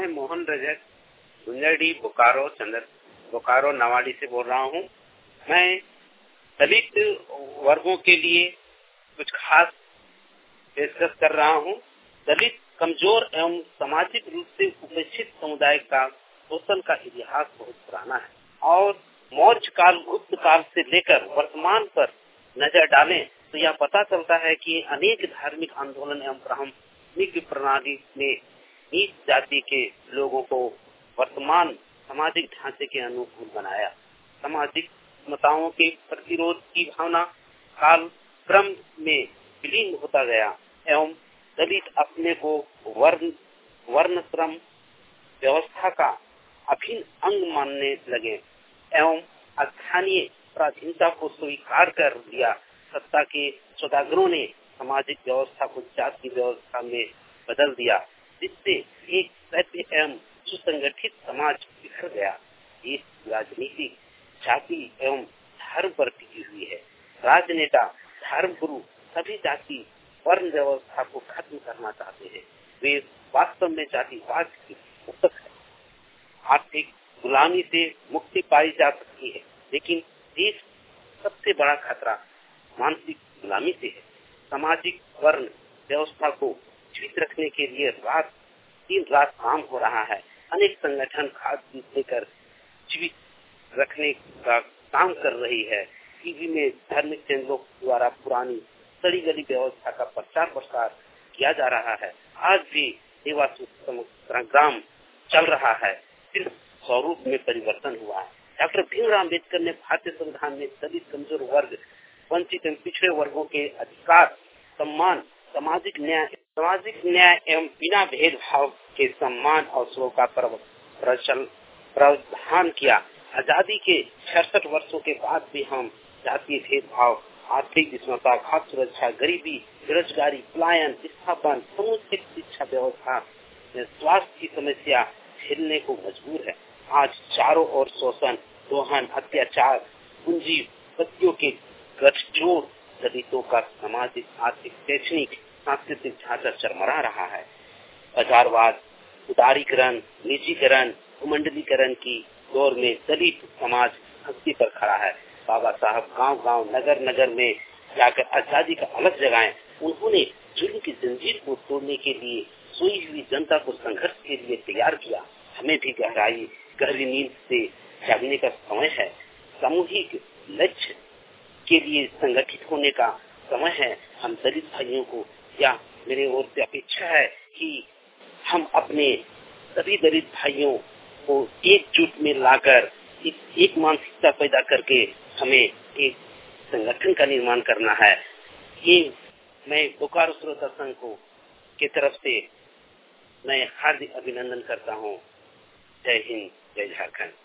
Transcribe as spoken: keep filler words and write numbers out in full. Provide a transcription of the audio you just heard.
मैं मोहन रजक गुंजरडी बोकारो चंद्र बोकारो नवाडी से बोल रहा हूँ। मैं दलित वर्गों के लिए कुछ खास पेशकश कर रहा हूँ। दलित कमजोर एवं सामाजिक रूप से उपेक्षित समुदाय का शोषण का इतिहास बहुत पुराना है और मौर्य काल गुप्त काल से लेकर वर्तमान पर नजर डालें तो यह पता चलता है कि अनेक धार्मिक आंदोलन एवं प्रारंभिक प्रणाली में नीच जाति के लोगों को वर्तमान सामाजिक ढांचे के अनुकूल बनाया। सामाजिक समताओं के प्रतिरोध की भावना काल क्रम में विलीन होता गया एवं दलित अपने को वर्ण वर्णश्रम व्यवस्था का अभिन्न अंग मानने लगे एवं स्थानीय पराधीनता को स्वीकार कर दिया। सत्ता के सौदागरों ने सामाजिक व्यवस्था को जाति व्यवस्था में बदल दिया, जिससे एक सभ्य एवं सुसंगठित समाज बिखर गया। इस राजनीति जाति एवं धर्म पर टिकी हुई है। राजनेता धर्म गुरु सभी जाति वर्ण व्यवस्था को खत्म करना चाहते हैं। वे वास्तव में जातिवाद की पुस्तक है। आर्थिक गुलामी से मुक्ति पाई जा सकती है, लेकिन देश सबसे बड़ा खतरा मानसिक गुलामी से है। सामाजिक वर्ण व्यवस्था को जीवित रखने के लिए रात दिन रात काम हो रहा है। अनेक संगठन खाद्य लेकर जीवित रखने का काम कर रही है। टीवी में धार्मिक चैनलों द्वारा पुरानी सड़ी गली व्यवस्था का प्रचार प्रसार किया जा रहा है। आज भी देवासुर संग्राम चल रहा है, सिर्फ स्वरूप में परिवर्तन हुआ है। डॉक्टर भीमराव अम्बेडकर ने भारतीय संविधान में दलित कमजोर वर्ग वंचित एवं पिछड़े वर्गों के अधिकार सम्मान सामाजिक न्याय सामाजिक न्याय एवं बिना भेदभाव के सम्मान और अवसरों का प्रावधान किया। आजादी के छियासठ वर्षों के बाद भी हम जातीय भेदभाव, आर्थिक विषमता, खाद्य सुरक्षा, गरीबी, बेरोजगारी, पलायन, विस्थापन, समुचित शिक्षा व्यवस्था, स्वास्थ्य की समस्या झेलने को मजबूर है। आज चारों ओर शोषण, दोहन, अत्याचार, पूंजीपतियों के गठजोड़ दलितों का सामाजिक, आर्थिक, शैक्षणिक, सांस्कृतिक ढांचा चरमरा रहा है। बाजारवाद, उदारीकरण, निजीकरण, कुमंडलीकरण की दौर में दलित समाज हस्ती पर खड़ा है। बाबा साहब गांव-गांव, नगर-नगर में जाकर आजादी का अलग जगाएं। उन्होंने जुल्म की जंजीर को तोड़ने के लिए सोई हुई जनता को संघर्ष के लिए तैयार किया। हमें भी गहराई गहरी नींद से जागने का समय है। सामूहिक लक्ष्य के लिए संगठित होने का समय है। हम दलित भाइयों को या मेरे ओर से अपेक्षा है कि हम अपने सभी दलित भाइयों को एकजुट में लाकर एक, एक मानसिकता पैदा करके हमें एक संगठन का निर्माण करना है। ये मैं बोकारो श्रोता संघ को की तरफ से मैं हार्दिक अभिनंदन करता हूँ। जय हिंद, जय झारखंड।